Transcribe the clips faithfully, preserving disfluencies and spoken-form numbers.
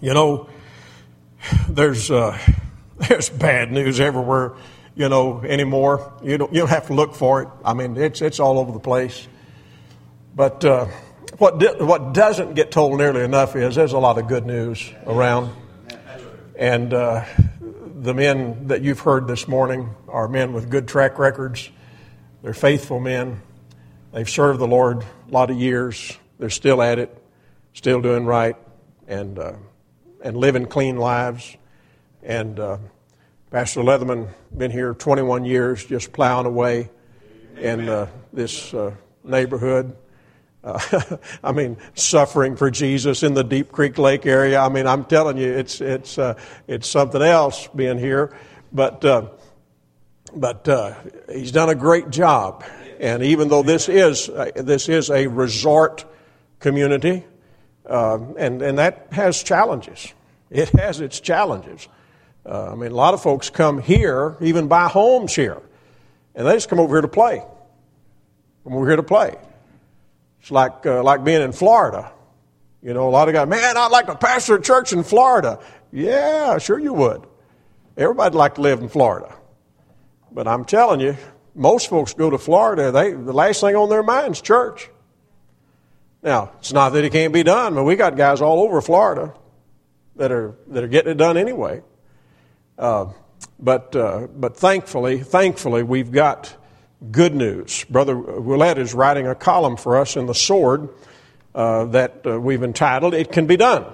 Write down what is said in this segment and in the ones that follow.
You know, there's uh, there's bad news everywhere, you know, anymore. You don't you don't have to look for it. I mean, it's it's all over the place. But uh, what di- what doesn't get told nearly enough is there's a lot of good news around. And uh, the men that you've heard this morning are men with good track records. They're faithful men. They've served the Lord a lot of years. They're still at it, still doing right, and uh, and living clean lives. And uh, Pastor Leatherman been here twenty-one years, just plowing away in uh, this uh, neighborhood. Uh, I mean, suffering for Jesus in the Deep Creek Lake area. I mean, I'm telling you, it's it's uh, it's something else being here. But uh, but uh, he's done a great job. And even though this is uh, this is a resort community, uh, and and that has challenges. It has its challenges. Uh, I mean, a lot of folks come here, even buy homes here, and they just come over here to play. Come over here to play. It's like uh, like being in Florida. You know, a lot of guys, man, I'd like to pastor a church in Florida. Yeah, sure you would. Everybody'd like to live in Florida. But I'm telling you, most folks go to Florida, they the last thing on their mind is church. Now, it's not that it can't be done, but we got guys all over Florida that are that are getting it done anyway. Uh, but uh, but thankfully, thankfully, we've got good news. Brother Willett is writing a column for us in The Sword uh, that uh, we've entitled, It Can Be Done.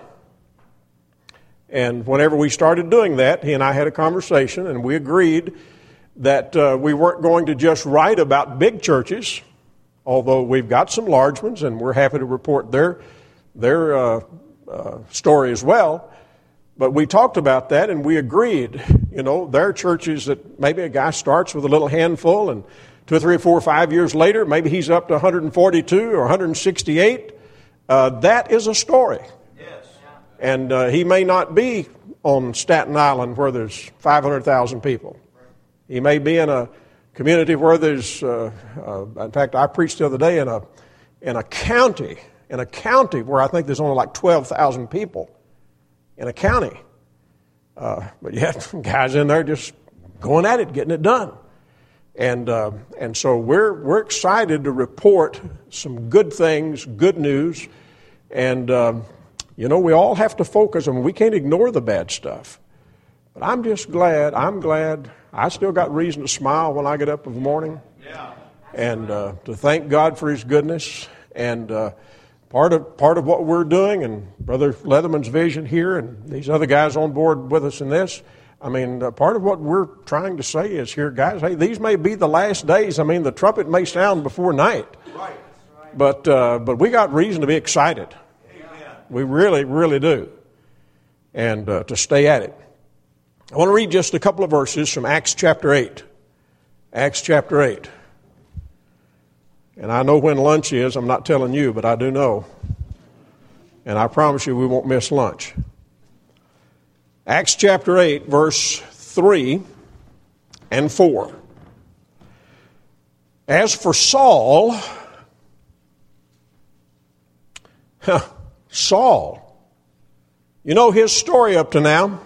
And whenever we started doing that, he and I had a conversation, and we agreed that uh, we weren't going to just write about big churches, although we've got some large ones, and we're happy to report their, their uh, uh, story as well. But we talked about that, and we agreed, you know, there are churches that maybe a guy starts with a little handful, and two or three or four or five years later, maybe he's up to one hundred forty-two or one hundred sixty-eight. Uh, that is a story. Yes. And uh, he may not be on Staten Island where there's five hundred thousand people. He may be in a community where there's, uh, uh, in fact, I preached the other day in a in a county, in a county where I think there's only like twelve thousand people in a county. Uh, but you have some guys in there just going at it, getting it done. And uh, and so we're we're excited to report some good things, good news, and um, you know we all have to focus. I mean, we can't ignore the bad stuff. But I'm just glad. I'm glad. I still got reason to smile when I get up in the morning, Yeah. and uh, to thank God for His goodness. And uh, part of part of what we're doing, and Brother Leatherman's vision here, and these other guys on board with us in this. I mean, uh, part of what we're trying to say is here, guys, hey, these may be the last days. I mean, the trumpet may sound before night. Right. But uh, but we got reason to be excited. Amen. We really, really do. And uh, to stay at it. I want to read just a couple of verses from Acts chapter eight. Acts chapter eight. And I know when lunch is. I'm not telling you, but I do know. And I promise you we won't miss lunch. Acts chapter eight, verse three and four. As for Saul, huh, Saul, you know his story up to now.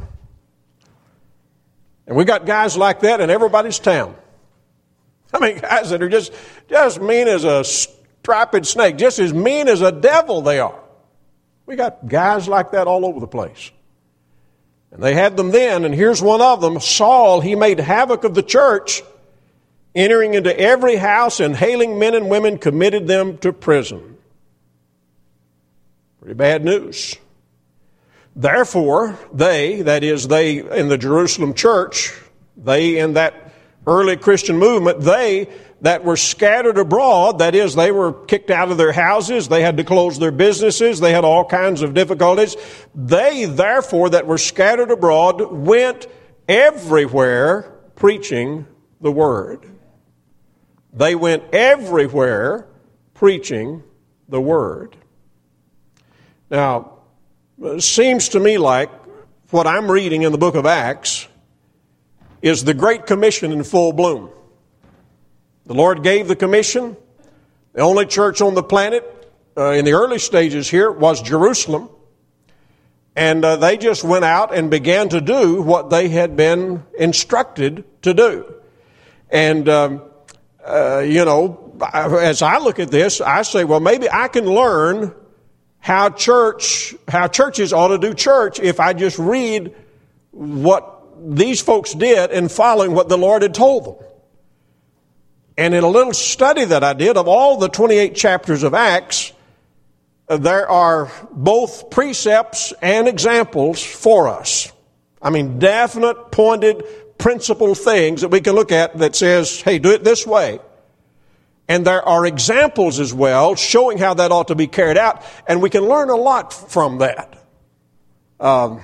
And we got guys like that in everybody's town. I mean, guys that are just, just mean as a striped snake, just as mean as a devil they are. We got guys like that all over the place. And they had them then, and here's one of them. Saul, he made havoc of the church, entering into every house and hailing men and women, committed them to prison. Pretty bad news. Therefore, they, that is, they in the Jerusalem church, they in that early Christian movement, they that were scattered abroad, that is, they were kicked out of their houses, they had to close their businesses, they had all kinds of difficulties. They, therefore, that were scattered abroad, went everywhere preaching the word. They went everywhere preaching the word. Now, it seems to me like what I'm reading in the book of Acts is the Great Commission in full bloom. The Lord gave the commission. The only church on the planet uh, in the early stages here was Jerusalem. And uh, they just went out and began to do what they had been instructed to do. And, um, uh, you know, as I look at this, I say, well, maybe I can learn how church, how churches ought to do church if I just read what these folks did in following what the Lord had told them. And in a little study that I did of all the twenty-eight chapters of Acts, there are both precepts and examples for us. I mean, definite, pointed, principled things that we can look at that says, hey, do it this way. And there are examples as well showing how that ought to be carried out, and we can learn a lot from that. Um,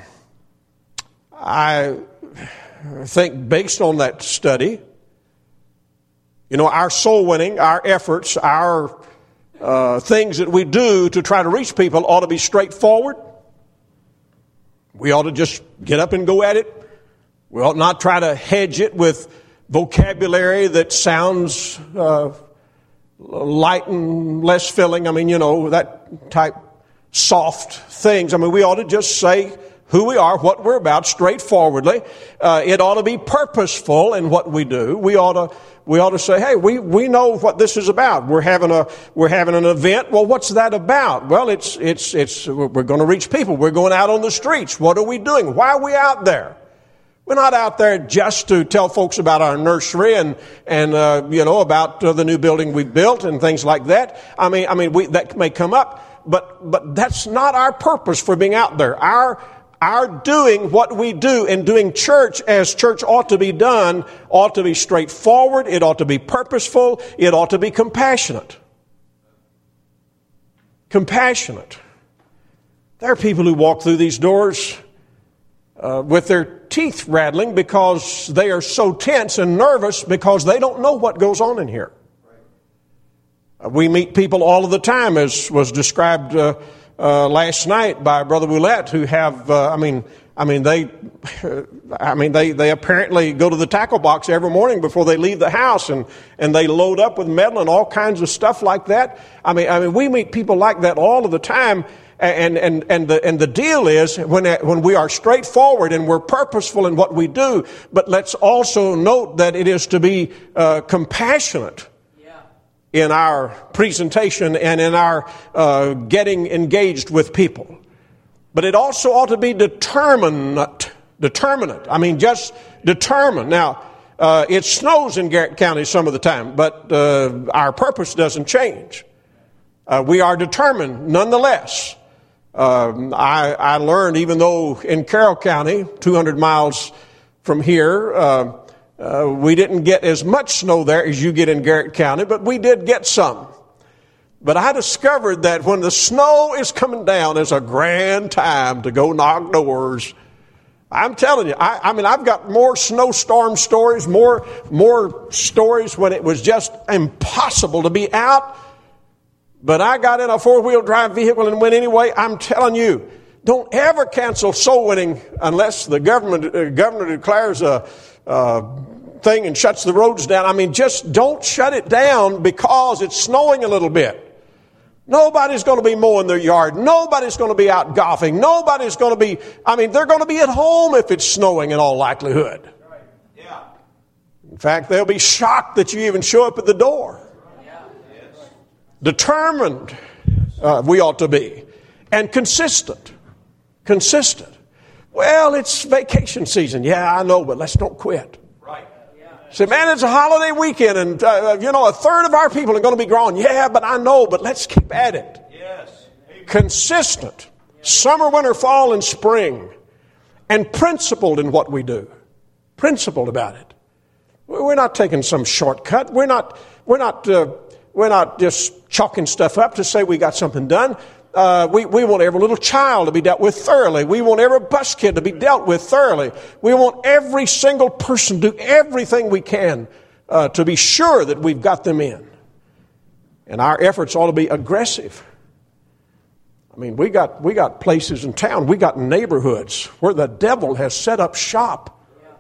I think based on that study, you know, our soul winning, our efforts, our uh, things that we do to try to reach people ought to be straightforward. We ought to just get up and go at it. We ought not try to hedge it with vocabulary that sounds uh, light and less filling. I mean, you know, that type soft things. I mean, we ought to just say who we are, what we're about, straightforwardly. Uh, it ought to be purposeful in what we do. We ought to, we ought to say, hey, we, we know what this is about. We're having a, we're having an event. Well, what's that about? Well, it's, it's, it's, we're going to reach people. We're going out on the streets. What are we doing? Why are we out there? We're not out there just to tell folks about our nursery and, and, uh, you know, about uh, the new building we built and things like that. I mean, I mean, we, that may come up, but, but that's not our purpose for being out there. Our, Our doing what we do and doing church as church ought to be done ought to be straightforward. It ought to be purposeful. It ought to be compassionate. Compassionate. There are people who walk through these doors uh, with their teeth rattling because they are so tense and nervous because they don't know what goes on in here. Uh, we meet people all of the time, as was described uh, Uh, last night by Brother Boulette, who have, uh, I mean, I mean, they, I mean, they, they apparently go to the tackle box every morning before they leave the house, and, and they load up with metal and all kinds of stuff like that. I mean, I mean, we meet people like that all of the time, and and and the and the deal is when when we are straightforward and we're purposeful in what we do, but let's also note that it is to be uh, compassionate in our presentation and in our uh, getting engaged with people. But it also ought to be determinate. Determinate. I mean, just determined. Now, uh, it snows in Garrett County some of the time, but uh, our purpose doesn't change. Uh, we are determined nonetheless. Uh, I, I learned, even though in Carroll County, two hundred miles from here, uh, Uh, we didn't get as much snow there as you get in Garrett County, but we did get some. But I discovered that when the snow is coming down, it's a grand time to go knock doors. I'm telling you, I, I mean, I've got more snowstorm stories, more, more stories when it was just impossible to be out. But I got in a four-wheel drive vehicle and went anyway. I'm telling you, don't ever cancel soul winning unless the government, uh, governor declares a Uh, thing and shuts the roads down. I mean, just don't shut it down because it's snowing a little bit. Nobody's going to be mowing their yard. Nobody's going to be out golfing. Nobody's going to be, I mean, they're going to be at home if it's snowing in all likelihood. Yeah. In fact, they'll be shocked that you even show up at the door. Yeah. Yes. Determined uh, we ought to be. And consistent. Consistent. Well, it's vacation season. Yeah, I know, but let's don't quit. Right. Yeah. Say, man, it's a holiday weekend, and, uh, you know, a third of our people are going to be gone. Yeah, but I know, but let's keep at it. Yes. Amen. Consistent. Yes. Summer, winter, fall, and spring. And principled in what we do. Principled about it. We're not taking some shortcut. We're not, we're not, uh, we're not just chalking stuff up to say we got something done. Uh, we, we want every little child to be dealt with thoroughly. We want every bus kid to be dealt with thoroughly. We want every single person to do everything we can uh, to be sure that we've got them in. And our efforts ought to be aggressive. I mean, we got we got places in town, we got neighborhoods where the devil has set up shop.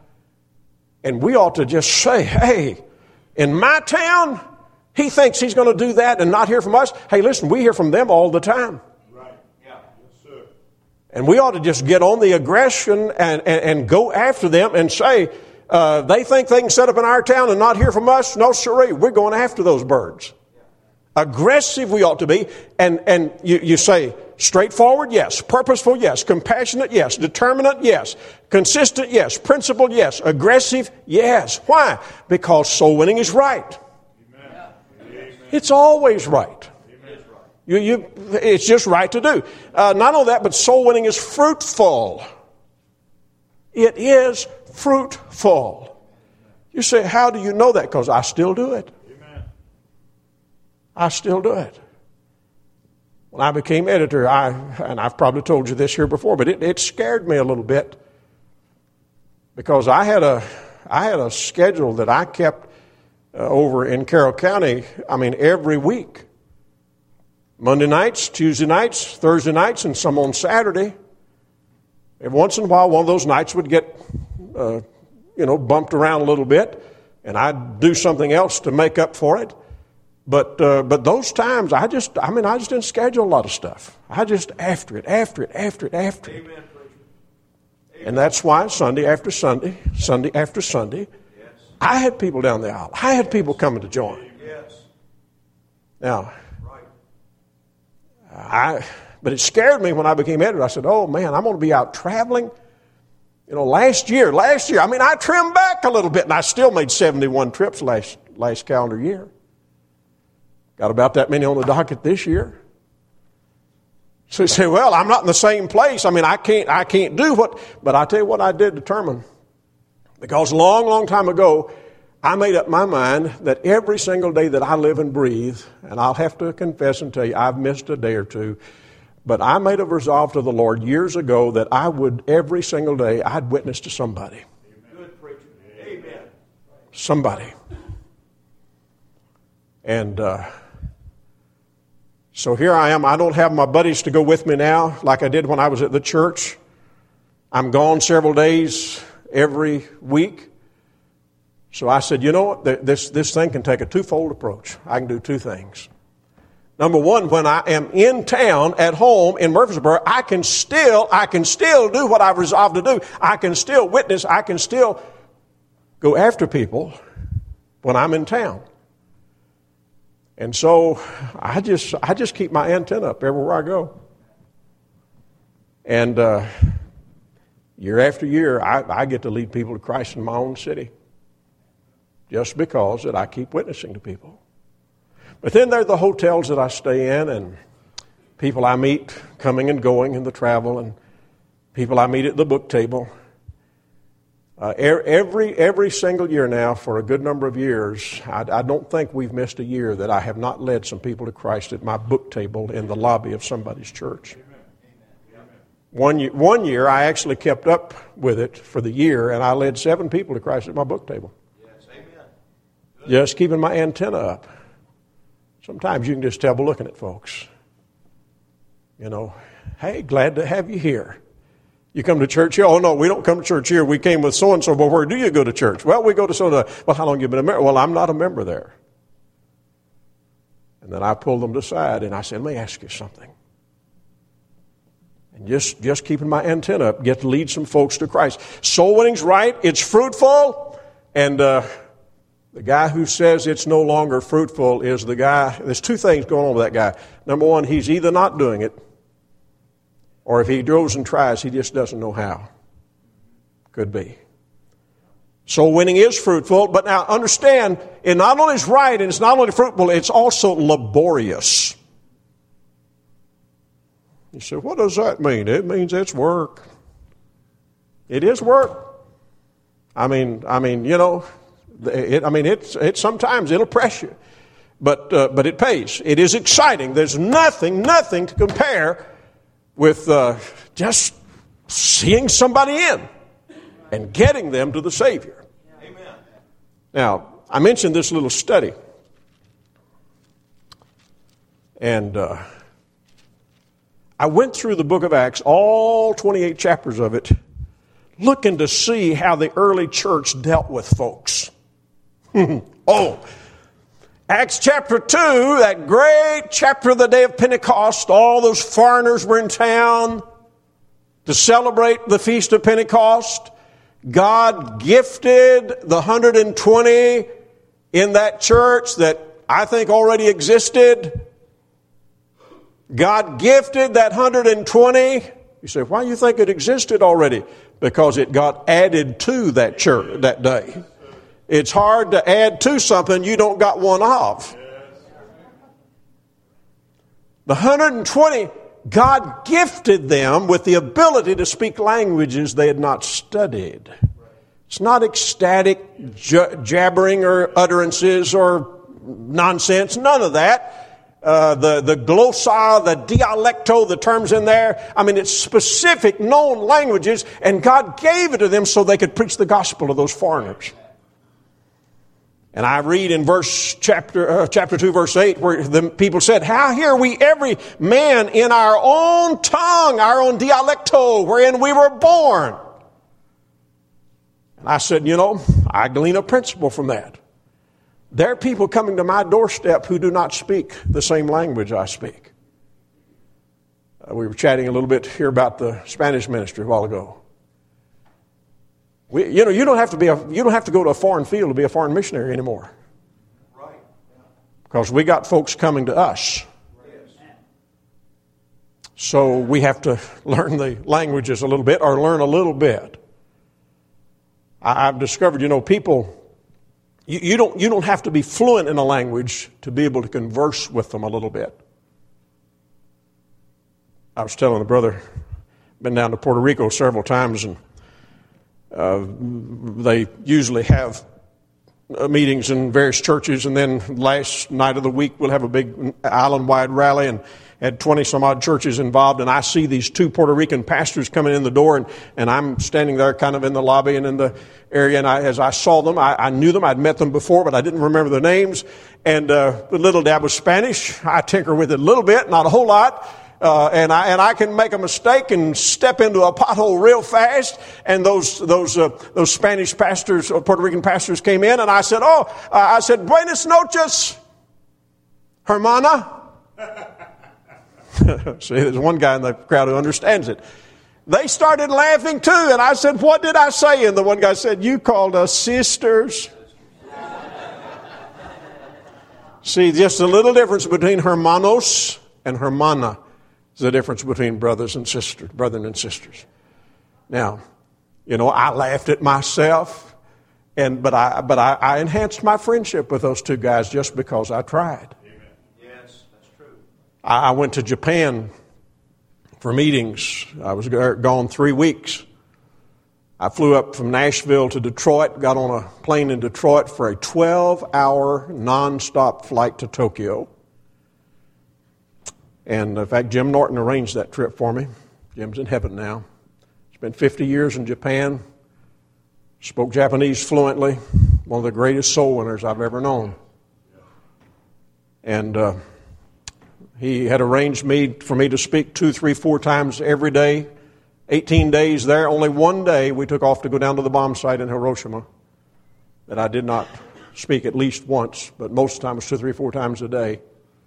And we ought to just say, hey, in my town, he thinks he's going to do that and not hear from us. Hey, listen, we hear from them all the time. Right. Yeah. Yes, sir. And we ought to just get on the aggression and, and, and go after them and say, uh, they think they can set up in our town and not hear from us? No, sirree, we're going after those birds. Aggressive we ought to be. And, and you, you say, straightforward, yes. Purposeful, yes. Compassionate, yes. Determinate, yes. Consistent, yes. Principled, yes. Aggressive, yes. Why? Because soul winning is right. Amen. It's always right. You, you, it's just right to do. Uh, not only that, but soul winning is fruitful. It is fruitful. You say, how do you know that? Because I still do it. Amen. I still do it. When I became editor, I and I've probably told you this here before, but it, it scared me a little bit because I had a I had a schedule that I kept uh, over in Carroll County. I mean, every week. Monday nights, Tuesday nights, Thursday nights, and some on Saturday. Every once in a while, one of those nights would get, uh, you know, bumped around a little bit, and I'd do something else to make up for it. But uh, but those times, I just, I mean, I just didn't schedule a lot of stuff. I just after it, after it, after it, after it. Amen. And that's why Sunday after Sunday, Sunday after Sunday, yes. I had people down the aisle. I had people coming to join. Yes. Now, I, but it scared me when I became editor. I said, oh, man, I'm going to be out traveling. You know, last year, last year, I mean, I trimmed back a little bit, and I still made seventy-one trips last last calendar year. Got about that many on the docket this year. So you say, well, I'm not in the same place. I mean, I can't, I can't do what, but I tell you what I did determine. Because a long, long time ago, I made up my mind that every single day that I live and breathe, and I'll have to confess and tell you, I've missed a day or two, but I made a resolve to the Lord years ago that I would, every single day, I'd witness to somebody. Good preacher. Amen. Somebody. And uh, so here I am. I don't have my buddies to go with me now like I did when I was at the church. I'm gone several days every week. So I said, you know what, this, this thing can take a twofold approach. I can do two things. Number one, when I am in town, at home, in Murfreesboro, I can still, I can still do what I've resolved to do. I can still witness, I can still go after people when I'm in town. And so I just, I just keep my antenna up everywhere I go. And uh, year after year, I, I get to lead people to Christ in my own city. Just because that I keep witnessing to people. But then there are the hotels that I stay in and people I meet coming and going in the travel and people I meet at the book table. Uh, every every single year now for a good number of years, I, I don't think we've missed a year that I have not led some people to Christ at my book table in the lobby of somebody's church. One year, one year I actually kept up with it for the year and I led seven people to Christ at my book table. Just keeping my antenna up. Sometimes you can just tell by looking at folks. You know, hey, glad to have you here. You come to church here? Oh, no, we don't come to church here. We came with so-and-so, but where do you go to church? Well, we go to so-and-so. Well, how long have you been a member? Well, I'm not a member there. And then I pulled them aside and I said, let me ask you something. And just, just keeping my antenna up, get to lead some folks to Christ. Soul winning's right. It's fruitful. And, uh, the guy who says it's no longer fruitful is the guy, there's two things going on with that guy. Number one, he's either not doing it, or if he goes and tries, he just doesn't know how. Could be. Soul winning is fruitful, but now understand, it not only is right and it's not only fruitful, it's also laborious. You say, what does that mean? It means it's work. It is work. I mean, I mean, you know, It, I mean, it's it, sometimes it'll press you, but uh, but it pays. It is exciting. There's nothing, nothing to compare with uh, just seeing somebody in and getting them to the Savior. Amen. Now, I mentioned this little study, and uh, I went through the book of Acts, all twenty-eight chapters of it, looking to see how the early church dealt with folks. Oh, Acts chapter two, that great chapter of the day of Pentecost, all those foreigners were in town. to celebrate the Feast of Pentecost. God gifted the one hundred twenty in that church that I think already existed. God gifted that one hundred twenty. You say, why do you think it existed already? Because it got added to that church that day. It's hard to add to something you don't got one of. The one hundred twenty, God gifted them with the ability to speak languages they had not studied. It's not ecstatic j- jabbering or utterances or nonsense, none of that. Uh, the, the glossa, the dialecto, the terms in there, I mean, it's specific known languages, and God gave it to them so they could preach the gospel to those foreigners. And I read in verse chapter uh, chapter two, verse eight, where the people said, how hear we every man in our own tongue, our own dialecto, wherein we were born? And I said, you know, I glean a principle from that. There are people coming to my doorstep who do not speak the same language I speak. Uh, we were chatting a little bit here about the Spanish ministry a while ago. We, you know, you don't have to be a, you don't have to go to a foreign field to be a foreign missionary anymore. Right. Because we got folks coming to us. So we have to learn the languages a little bit, or learn a little bit. I, I've discovered, you know, people, you, you don't you don't have to be fluent in a language to be able to converse with them a little bit. I was telling a brother, been down to Puerto Rico several times, and Uh, they usually have uh, meetings in various churches, and then last night of the week we'll have a big island-wide rally, and had twenty some odd churches involved. And I see these two Puerto Rican pastors coming in the door, and, and I'm standing there kind of in the lobby and in the area. And I, as I saw them, I, I knew them. I'd met them before, but I didn't remember their names. And uh, the little dab of Spanish, I tinker with it a little bit, not a whole lot. Uh, and I and I can make a mistake and step into a pothole real fast. And those those uh, those Spanish pastors, uh, Puerto Rican pastors, came in, and I said, "Oh, uh, I said, buenas noches, hermana." See, there's one guy in the crowd who understands it. They started laughing too, and I said, "What did I say?" And the one guy said, "You called us sisters." See, just a little difference between hermanos and hermana. The difference between brothers and sisters, brethren and sisters. Now, you know, I laughed at myself, and but I but I, I enhanced my friendship with those two guys just because I tried. Amen. Yes, that's true. I, I went to Japan for meetings. I was gone three weeks. I flew up from Nashville to Detroit, got on a plane in Detroit for a twelve-hour nonstop flight to Tokyo. And in fact, Jim Norton arranged that trip for me. Jim's in heaven now. Spent fifty years in Japan. Spoke Japanese fluently. One of the greatest soul winners I've ever known. And uh, he had arranged me for me to speak two, three, four times every day. eighteen days there. Only one day we took off to go down to the bomb site in Hiroshima that I did not speak at least once, but most of the time it was two, three, four times a day.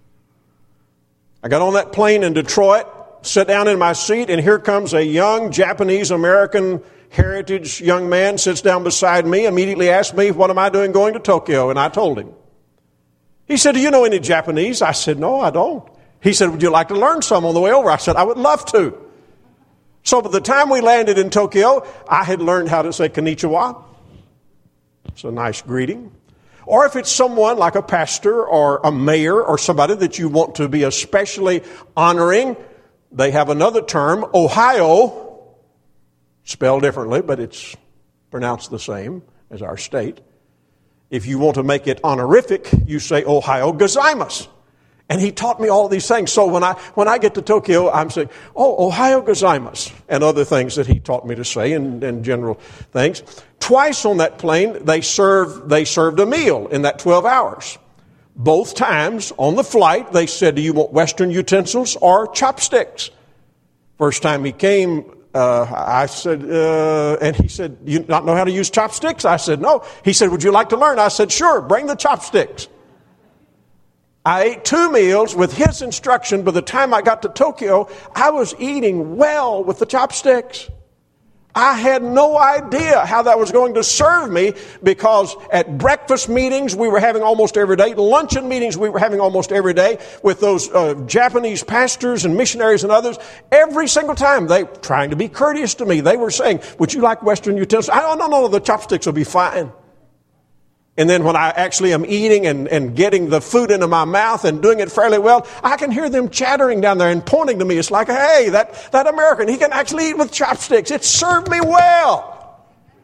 I got on that plane in Detroit, sat down in my seat, and here comes a young Japanese-American heritage young man, sits down beside me, immediately asked me, what am I doing going to Tokyo? And I told him. He said, do you know any Japanese? I said, no, I don't. He said, would you like to learn some on the way over? I said, I would love to. So by the time we landed in Tokyo, I had learned how to say konnichiwa. It's a nice greeting. Or if it's someone like a pastor or a mayor or somebody that you want to be especially honoring, they have another term, Ohio, spelled differently, but it's pronounced the same as our state. If you want to make it honorific, you say Ohio gozaimasu. And he taught me all these things. So when I when I get to Tokyo, I'm saying, oh, Ohio gozaimasu, and other things that he taught me to say, and, and general things. Twice on that plane, they served they served a meal in that twelve hours. Both times on the flight, they said, do you want Western utensils or chopsticks? First time he came, uh, I said, uh, and he said, you not know how to use chopsticks? I said, no. He said, would you like to learn? I said, sure, bring the chopsticks. I ate two meals with his instruction. By the time I got to Tokyo, I was eating well with the chopsticks. I had no idea how that was going to serve me, because at breakfast meetings we were having almost every day, luncheon meetings we were having almost every day with those uh, Japanese pastors and missionaries and others. Every single time, they trying to be courteous to me, they were saying, "Would you like Western utensils?" I, "Oh, no, no, no, the chopsticks will be fine." And then when I actually am eating and, and getting the food into my mouth and doing it fairly well, I can hear them chattering down there and pointing to me. It's like, "Hey, that, that American, he can actually eat with chopsticks. It served me well."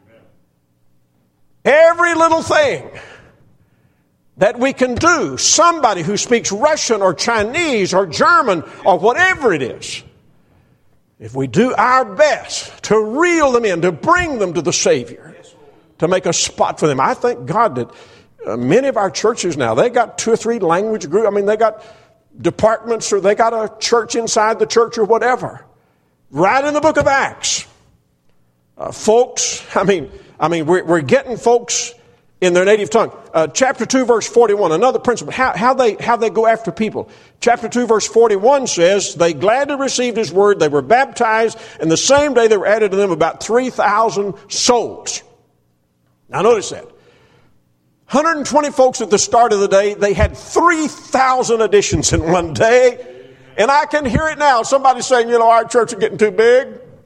Every little thing that we can do, somebody who speaks Russian or Chinese or German or whatever it is, if we do our best to reel them in, to bring them to the Savior, to make a spot for them. I thank God that uh, many of our churches now, they got two or three language groups. I mean, they got departments, or they got a church inside the church or whatever. Right in the book of Acts. Uh, folks, I mean, I mean, we're, we're getting folks in their native tongue. Uh, chapter two, verse forty-one, another principle. How, how they, how they go after people. Chapter two, verse forty-one says, they gladly received his word. They were baptized, and the same day there were added to them about three thousand souls. Now notice that. one hundred twenty folks at the start of the day, they had three thousand additions in one day. And I can hear it now. Somebody saying, "You know, our church is getting too big."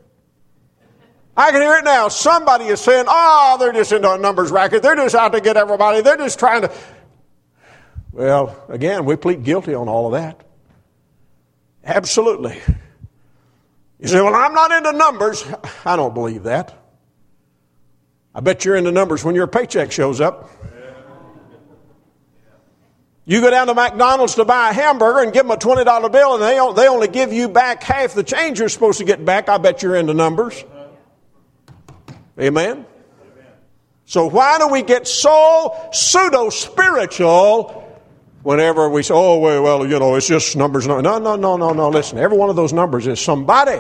I can hear it now. Somebody is saying, "Oh, they're just into a numbers racket. They're just out to get everybody. They're just trying to..." Well, again, we plead guilty on all of that. Absolutely. You say, "Well, I'm not into numbers." I don't believe that. I bet you're into numbers when your paycheck shows up. You go down to McDonald's to buy a hamburger and give them a twenty dollar bill, and they they only give you back half the change you're supposed to get back. I bet you're into numbers. Amen? So why do we get so pseudo-spiritual whenever we say, "Oh, well, you know, it's just numbers"? No, no, no, no, no, no. Listen, every one of those numbers is somebody.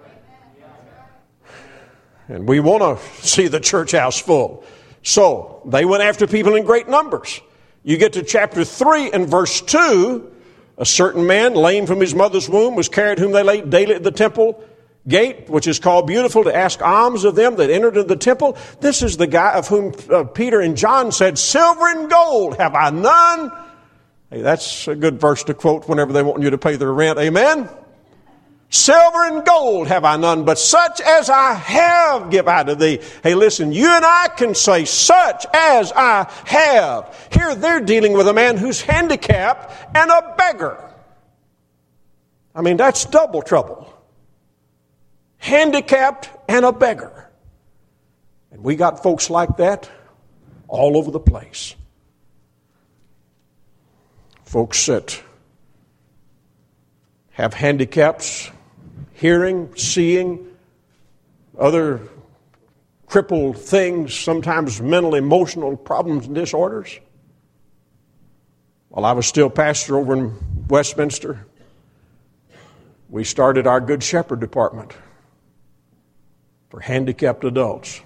And we want to see the church house full. So they went after people in great numbers. You get to chapter three and verse two. A certain man, lame from his mother's womb, was carried, whom they laid daily at the temple gate, which is called Beautiful, to ask alms of them that entered into the temple. This is the guy of whom uh, Peter and John said, "Silver and gold have I none." Hey, that's a good verse to quote whenever they want you to pay their rent. Amen? "Silver and gold have I none, but such as I have give I to thee." Hey, listen, you and I can say, "Such as I have." Here they're dealing with a man who's handicapped and a beggar. I mean, that's double trouble. Handicapped and a beggar. And we got folks like that all over the place. Folks that have handicaps, hearing, seeing, other crippled things, sometimes mental, emotional problems and disorders. While I was still pastor over in Westminster, we started our Good Shepherd department for handicapped adults.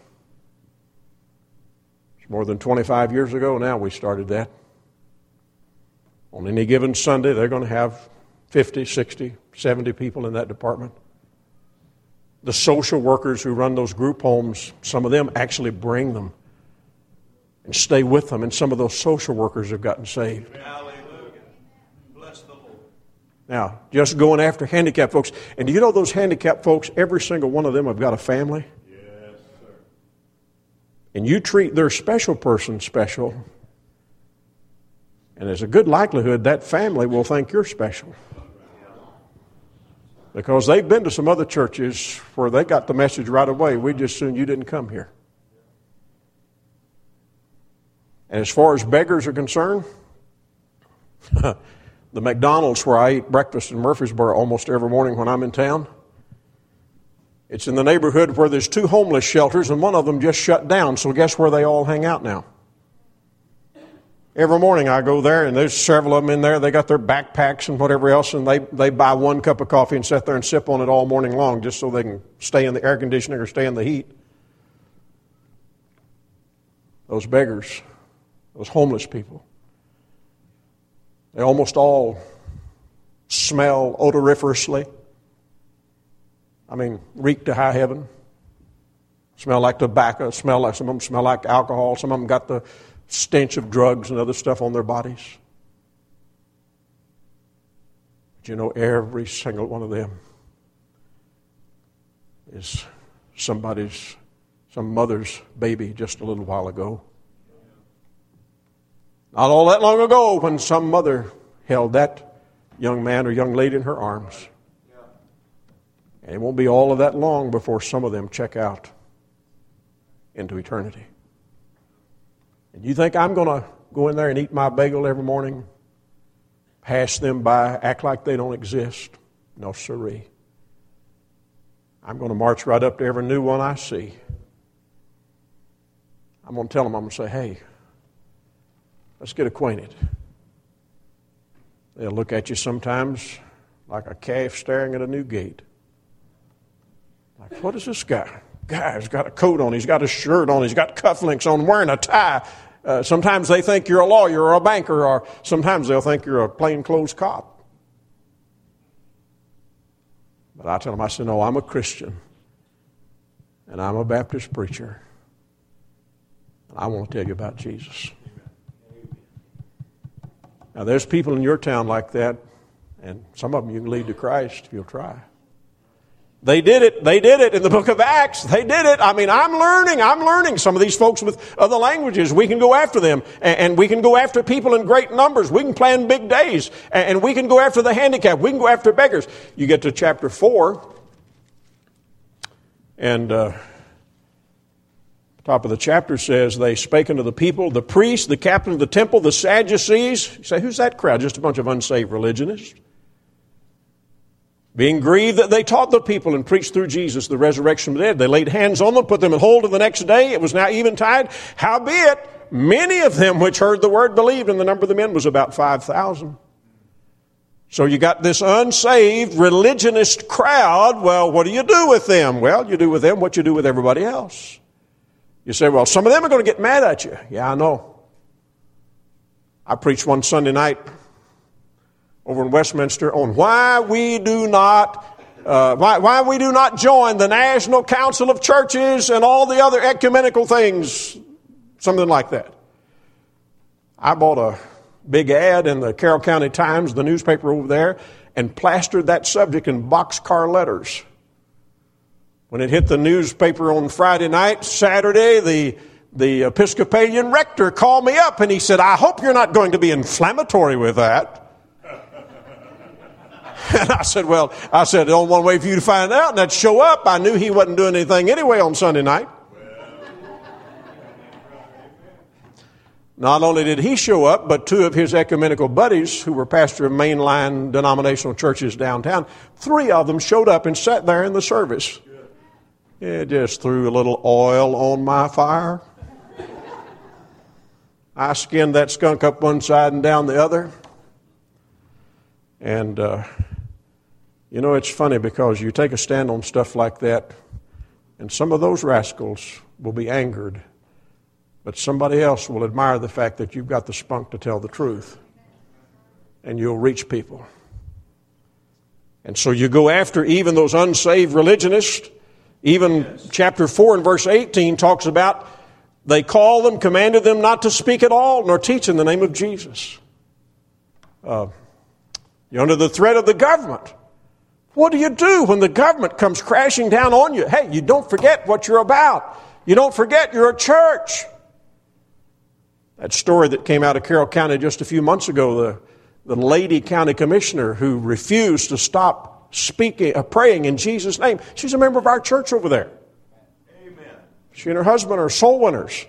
It's more than twenty-five years ago now we started that. On any given Sunday, they're going to have fifty, sixty, seventy people in that department. The social workers who run those group homes, some of them actually bring them and stay with them, and some of those social workers have gotten saved. Hallelujah. Bless the Lord. Now, just going after handicapped folks. And do you know those handicapped folks, every single one of them have got a family? Yes, sir. And you treat their special person special, and there's a good likelihood that family will think you're special. Because they've been to some other churches where they got the message right away. We just assumed you didn't come here. And as far as beggars are concerned, the McDonald's where I eat breakfast in Murfreesboro almost every morning when I'm in town, it's in the neighborhood where there's two homeless shelters, and one of them just shut down. So guess where they all hang out now? Every morning I go there, and there's several of them in there. They got their backpacks and whatever else, and they, they buy one cup of coffee and sit there and sip on it all morning long just so they can stay in the air conditioning or stay in the heat. Those beggars, those homeless people. They almost all smell odoriferously. I mean, reek to high heaven. Smell like tobacco. Smell like some of them smell like alcohol. Some of them got the stench of drugs and other stuff on their bodies. But you know, every single one of them is somebody's, some mother's baby just a little while ago. Not all that long ago when some mother held that young man or young lady in her arms. And it won't be all of that long before some of them check out into eternity. And you think I'm going to go in there and eat my bagel every morning, pass them by, act like they don't exist? No, sirree. I'm going to march right up to every new one I see. I'm going to tell them, I'm going to say, hey, let's get acquainted. They'll look at you sometimes like a calf staring at a new gate. Like, what is this guy? Guy's got a coat on, he's got a shirt on, he's got cufflinks on, wearing a tie. Uh, sometimes they think you're a lawyer or a banker, or sometimes they'll think you're a plainclothes cop. But I tell them, I say, no, I'm a Christian, and I'm a Baptist preacher, and I want to tell you about Jesus. Now, there's people in your town like that, and some of them you can lead to Christ if you'll try. They did it. They did it in the book of Acts. They did it. I mean, I'm learning. I'm learning. Some of these folks with other languages, we can go after them. And we can go after people in great numbers. We can plan big days. And we can go after the handicapped. We can go after beggars. You get to chapter four. And uh, top of the chapter says, they spake unto the people, the priests, the captain of the temple, the Sadducees. You say, who's that crowd? Just a bunch of unsaved religionists. Being grieved that they taught the people and preached through Jesus the resurrection of the dead. They laid hands on them, put them in hold of the next day. It was now eventide. Howbeit, many of them which heard the word believed, and the number of the men was about five thousand. So you got this unsaved religionist crowd. Well, what do you do with them? Well, you do with them what you do with everybody else. You say, well, some of them are going to get mad at you. Yeah, I know. I preached one Sunday night over in Westminster on why we do not uh, why, why we do not join the National Council of Churches and all the other ecumenical things, something like that. I bought a big ad in the Carroll County Times, the newspaper over there, and plastered that subject in boxcar letters. When it hit the newspaper on Friday night, Saturday, the the Episcopalian rector called me up and he said, I hope you're not going to be inflammatory with that. And I said, well, I said, the only one way for you to find out, and that's show up. I knew he wasn't doing anything anyway on Sunday night. Not only did he show up, but two of his ecumenical buddies who were pastor of mainline denominational churches downtown, three of them showed up and sat there in the service. It just threw a little oil on my fire. I skinned that skunk up one side and down the other. And, uh, you know, it's funny because you take a stand on stuff like that, and some of those rascals will be angered, but somebody else will admire the fact that you've got the spunk to tell the truth, and you'll reach people. And so you go after even those unsaved religionists. Even yes. Chapter four and verse eighteen talks about they called them, commanded them not to speak at all, nor teach in the name of Jesus. Uh, you're under the threat of the government. What do you do when the government comes crashing down on you? Hey, you don't forget what you're about. You don't forget you're a church. That story that came out of Carroll County just a few months ago, the, the lady county commissioner who refused to stop speaking, uh, praying in Jesus' name. She's a member of our church over there. Amen. She and her husband are soul winners.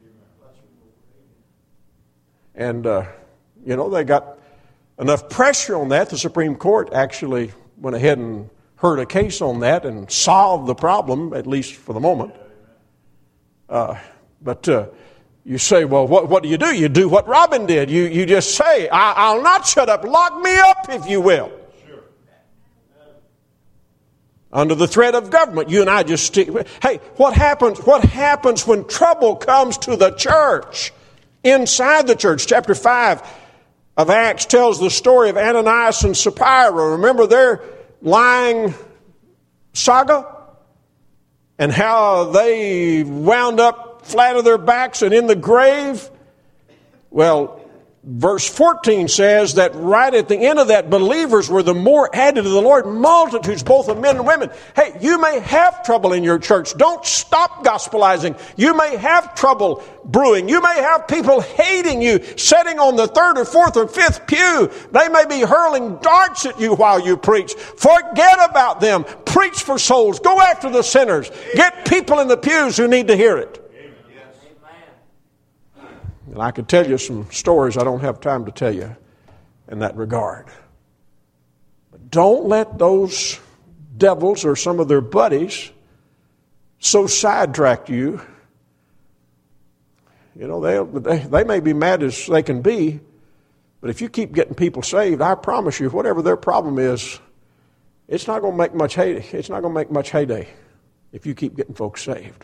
And, uh, you know, they got enough pressure on that. The Supreme Court actually went ahead and heard a case on that and solved the problem, at least for the moment. Uh, but uh, you say, well, what, what do you do? You do what Robin did. You, you just say, I, I'll not shut up. Lock me up, if you will. Sure. Under the threat of government, you and I just stick. Hey, what happens, what happens when trouble comes to the church? Inside the church, chapter five, of Acts tells the story of Ananias and Sapphira. Remember their lying saga? And how they wound up flat on their backs and in the grave? Well, verse fourteen says that right at the end of that, believers were the more added to the Lord, multitudes both of men and women. Hey, you may have trouble in your church. Don't stop gospelizing. You may have trouble brewing. You may have people hating you, sitting on the third or fourth or fifth pew. They may be hurling darts at you while you preach. Forget about them. Preach for souls. Go after the sinners. Get people in the pews who need to hear it. And I could tell you some stories I don't have time to tell you in that regard. But don't let those devils or some of their buddies so sidetrack you. You know, they, they, they may be mad as they can be, but if you keep getting people saved, I promise you, whatever their problem is, it's not going to make much heyday. It's not going to make much heyday if you keep getting folks saved.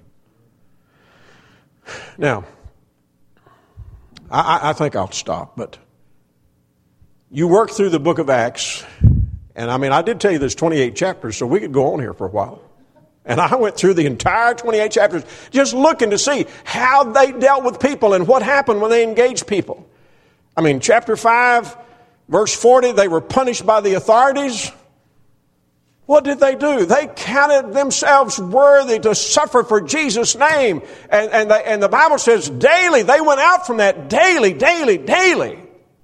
Now, I, I think I'll stop, but you work through the book of Acts, and I mean, I did tell you there's twenty-eight chapters, so we could go on here for a while. And I went through the entire twenty-eight chapters just looking to see how they dealt with people and what happened when they engaged people. I mean, chapter five, verse forty, they were punished by the authorities. What did they do? They counted themselves worthy to suffer for Jesus' name. And, and, they, and the Bible says daily, they went out from that daily, daily, daily.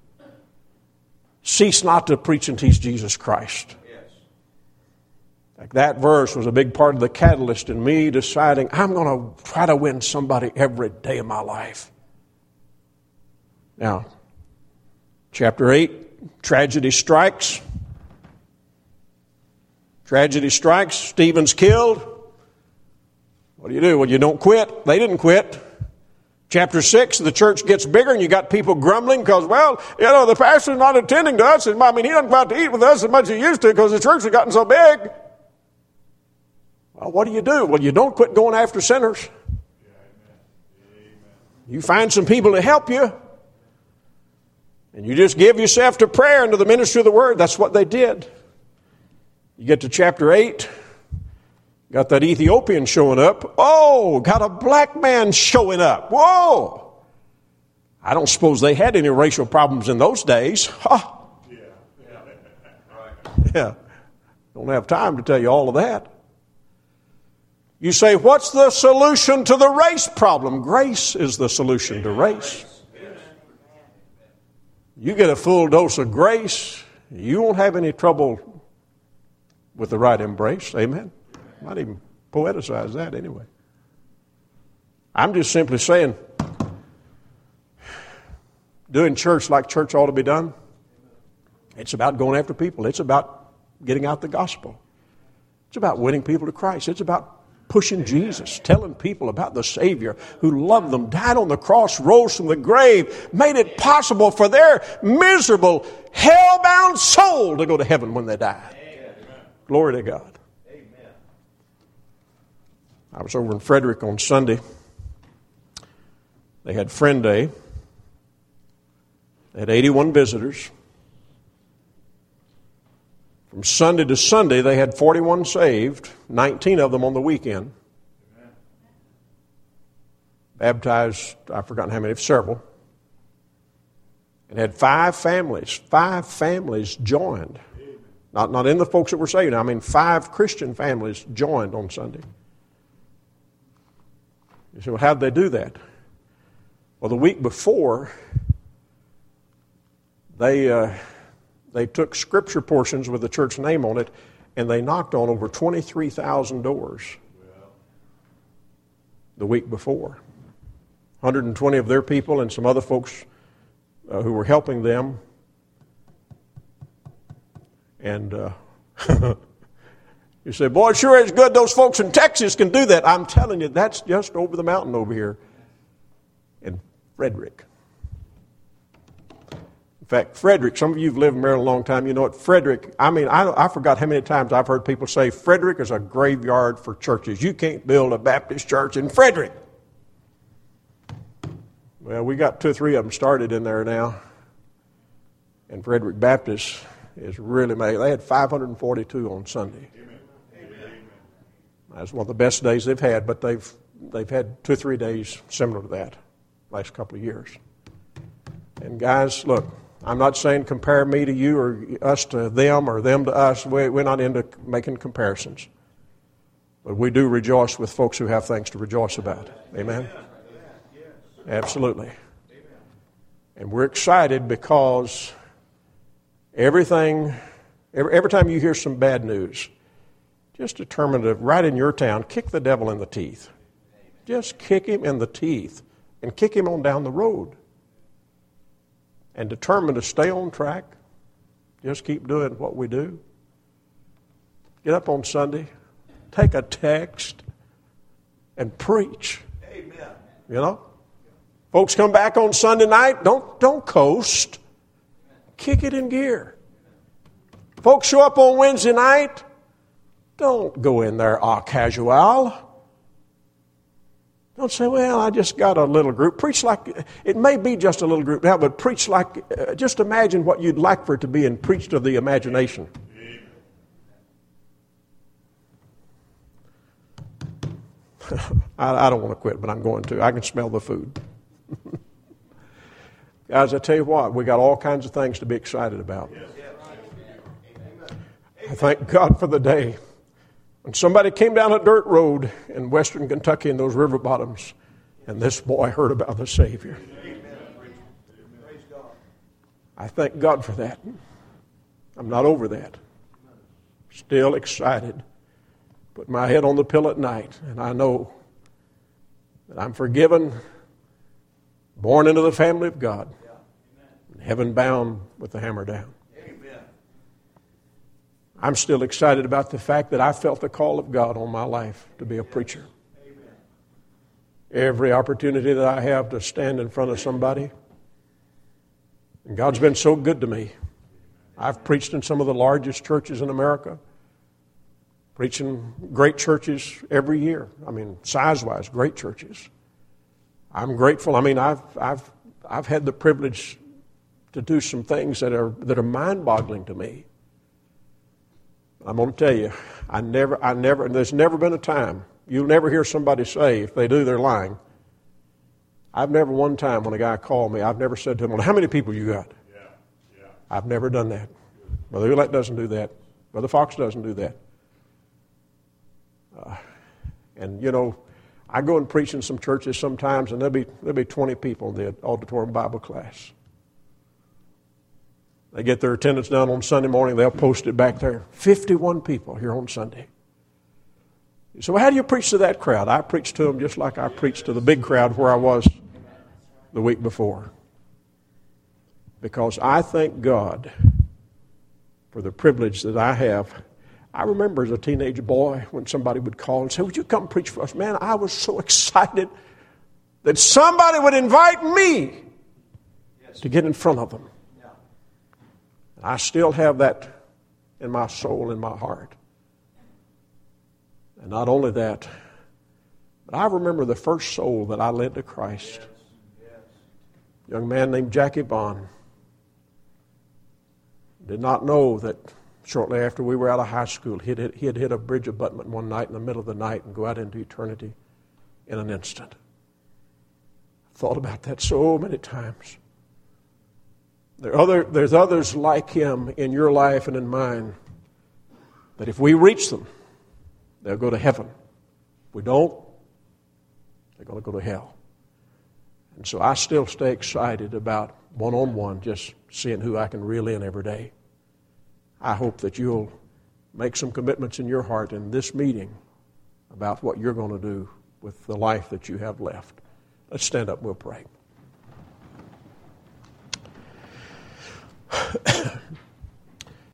Cease not to preach and teach Jesus Christ. Yes. Like that verse was a big part of the catalyst in me deciding I'm going to try to win somebody every day of my life. Now, chapter eight, tragedy strikes. Tragedy strikes, Stephen's killed. What do you do? Well, you don't quit. They didn't quit. Chapter six, the church gets bigger and you got people grumbling because, well, you know, the pastor's not attending to us. And, I mean, he doesn't go out to eat with us as much as he used to because the church has gotten so big. Well, what do you do? Well, you don't quit going after sinners. You find some people to help you. And you just give yourself to prayer and to the ministry of the word. That's what they did. You get to chapter eight, got that Ethiopian showing up. Oh, got a black man showing up. Whoa! I don't suppose they had any racial problems in those days. Huh. Yeah. Yeah. Right. Yeah. Don't have time to tell you all of that. You say, what's the solution to the race problem? Grace is the solution to race. You get a full dose of grace, you won't have any trouble with the right embrace. Amen. Might even poeticize that anyway. I'm just simply saying, doing church like church ought to be done. It's about going after people. It's about getting out the gospel. It's about winning people to Christ. It's about pushing Jesus, telling people about the Savior who loved them, died on the cross, rose from the grave, made it possible for their miserable, hell-bound soul to go to heaven when they died. Glory to God. Amen. I was over in Frederick on Sunday. They had Friend Day. They had eighty-one visitors. From Sunday to Sunday, they had forty-one saved, nineteen of them on the weekend. Amen. Baptized, I've forgotten how many, several. And had five families, five families joined. Not, not in the folks that were saved. I mean, five Christian families joined on Sunday. You say, well, how'd they do that? Well, the week before, they uh, they took scripture portions with the church name on it, and they knocked on over twenty-three thousand doors the week before. one hundred twenty of their people and some other folks uh, who were helping them. And uh, you say, boy, sure it's good those folks in Texas can do that. I'm telling you, that's just over the mountain over here in Frederick. In fact, Frederick, some of you have lived in Maryland a long time, you know what, Frederick, I mean, I, I forgot how many times I've heard people say, Frederick is a graveyard for churches. You can't build a Baptist church in Frederick. Well, we got two or three of them started in there now. And Frederick Baptist is really made. They had five hundred forty-two on Sunday. Amen. That's one of the best days they've had, but they've they've had two or three days similar to that last couple of years. And guys, look, I'm not saying compare me to you or us to them or them to us. We're not into making comparisons. But we do rejoice with folks who have things to rejoice about. Amen? Absolutely. And we're excited because everything, every, every time you hear some bad news, just determine to, right in your town, kick the devil in the teeth. Just kick him in the teeth and kick him on down the road. And determine to stay on track. Just keep doing what we do. Get up on Sunday, take a text, and preach. Amen. You know? Folks come back on Sunday night, don't, don't coast. Kick it in gear. Folks show up on Wednesday night, don't go in there au casual. Don't say, well, I just got a little group. Preach like, it may be just a little group now, but preach like, uh, just imagine what you'd like for it to be and preach to the imagination. I, I don't want to quit, but I'm going to. I can smell the food. Guys, I tell you what, we got all kinds of things to be excited about. I thank God for the day when somebody came down a dirt road in western Kentucky in those river bottoms, and this boy heard about the Savior. I thank God for that. I'm not over that. Still excited. Put my head on the pillow at night, and I know that I'm forgiven, born into the family of God, and heaven bound with the hammer down. I'm still excited about the fact that I felt the call of God on my life to be a preacher. Amen. Every opportunity that I have to stand in front of somebody, and God's been so good to me. I've preached in some of the largest churches in America, preaching great churches every year. I mean, size-wise, great churches. I'm grateful. I mean, I've I've I've had the privilege to do some things that are that are mind-boggling to me. I'm going to tell you, I never, I never, and there's never been a time, you'll never hear somebody say, if they do, they're lying. I've never one time when a guy called me, I've never said to him, well, how many people you got? Yeah, yeah. I've never done that. Brother Ulett doesn't do that. Brother Fox doesn't do that. Uh, and, you know, I go and preach in some churches sometimes, and there'll be, there'll be twenty people in the auditorium Bible class. They get their attendance down on Sunday morning, they'll post it back there. fifty-one people here on Sunday. So how do you preach to that crowd? I preach to them just like I preached to the big crowd where I was the week before. Because I thank God for the privilege that I have. I remember as a teenage boy when somebody would call and say, would you come preach for us? Man, I was so excited that somebody would invite me to get in front of them. I still have that in my soul, in my heart. And not only that, but I remember the first soul that I led to Christ. Yes. Yes. A young man named Jackie Bond. Did not know that shortly after we were out of high school, he had, he had hit a bridge abutment one night in the middle of the night and go out into eternity in an instant. I thought about that so many times. There are other, there's others like him in your life and in mine that if we reach them, they'll go to heaven. If we don't, they're going to go to hell. And so I still stay excited about one-on-one, just seeing who I can reel in every day. I hope that you'll make some commitments in your heart in this meeting about what you're going to do with the life that you have left. Let's stand up and we'll pray.